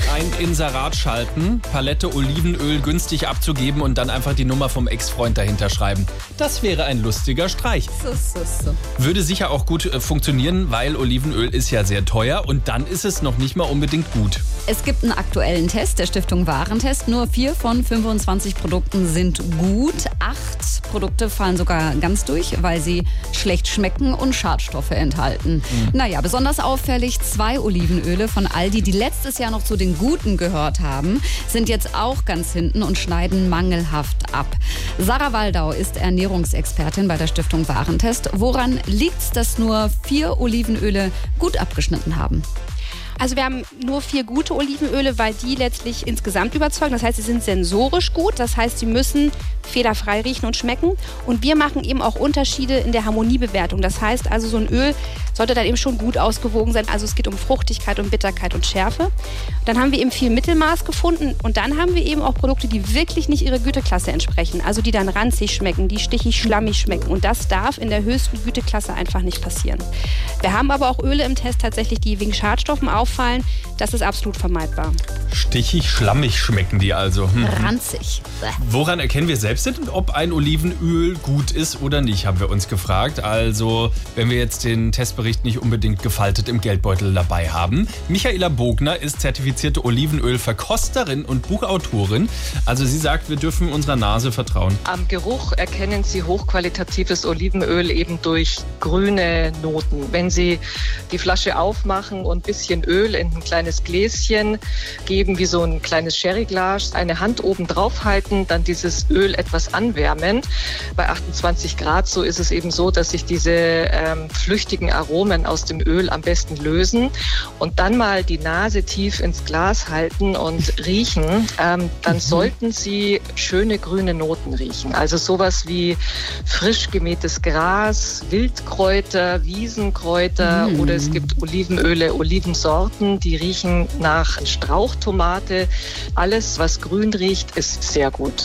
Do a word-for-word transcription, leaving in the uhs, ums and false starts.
ein Inserat schalten, Palette Olivenöl günstig abzugeben und dann einfach die Nummer vom Ex-Freund dahinter schreiben. Das wäre ein lustiger Streich. So, so, so. Würde sicher auch gut äh, funktionieren, weil Olivenöl ist ja sehr teuer und dann ist es noch nicht mal unbedingt gut. Es gibt einen aktuellen Test der Stiftung Warentest. Nur vier von fünfundzwanzig Produkten sind gut. Acht Produkte fallen sogar ganz durch, weil sie schlecht schmecken und Schadstoffe enthalten. Mhm. Naja, besonders auffällig, zwei Olivenöle von Aldi, die letztes Jahr noch zu den Guten gehört haben, sind jetzt auch ganz hinten und schneiden mangelhaft ab. Sarah Waldau ist Ernährungsexpertin bei der Stiftung Warentest. Woran liegt's, dass nur vier Olivenöle gut abgeschnitten haben? Also wir haben nur vier gute Olivenöle, weil die letztlich insgesamt überzeugen. Das heißt, sie sind sensorisch gut. Das heißt, sie müssen fehlerfrei riechen und schmecken. Und wir machen eben auch Unterschiede in der Harmoniebewertung. Das heißt also, so ein Öl sollte dann eben schon gut ausgewogen sein. Also es geht um Fruchtigkeit, um Bitterkeit und Schärfe. Dann haben wir eben viel Mittelmaß gefunden. Und dann haben wir eben auch Produkte, die wirklich nicht ihrer Güteklasse entsprechen. Also die dann ranzig schmecken, die stichig, schlammig schmecken. Und das darf in der höchsten Güteklasse einfach nicht passieren. Wir haben aber auch Öle im Test tatsächlich, die wegen Schadstoffen auffallen. Das ist absolut vermeidbar. Stichig, schlammig schmecken die also. Hm. Ranzig. Woran erkennen wir selbst denn, ob ein Olivenöl gut ist oder nicht, haben wir uns gefragt. Also, wenn wir jetzt den Testbericht nicht unbedingt gefaltet im Geldbeutel dabei haben. Michaela Bogner ist zertifizierte Olivenölverkosterin und Buchautorin. Also sie sagt, wir dürfen unserer Nase vertrauen. Am Geruch erkennen Sie hochqualitatives Olivenöl eben durch grüne Noten. Wenn Sie die Flasche aufmachen und ein bisschen Öl in ein kleines Gläschen geben, wie so ein kleines Sherryglas, eine Hand oben drauf halten, dann dieses Öl etwas anwärmen. Bei achtundzwanzig Grad, so ist es eben so, dass sich diese ähm, flüchtigen Aromen aus dem Öl am besten lösen. Und dann mal die Nase tief ins Glas halten und riechen. Ähm, dann sollten Sie schöne grüne Noten riechen. Also sowas wie frisch gemähtes Gras, Wildkräuter, Wiesenkräuter Mm. oder es gibt Olivenöle, Olivensorten, die riechen nach Strauchtomate. Alles, was grün riecht, ist sehr gut.